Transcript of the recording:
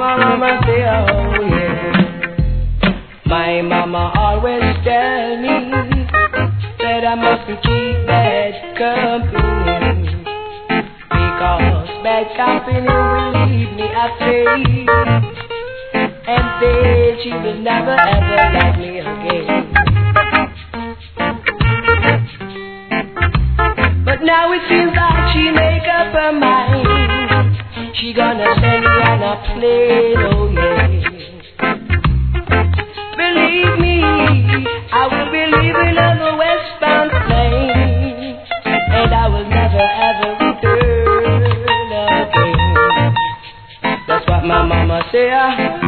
mama say, oh yeah. My mama always tell me that I mustn't keep bad company, because bad company will lead me astray, and then she will never ever like me again. But now it seems like she make up her mind, she gonna send me on a plane, oh yeah. Believe me, I will be leaving on the westbound plane, and I will never ever return again. That's what my mama said.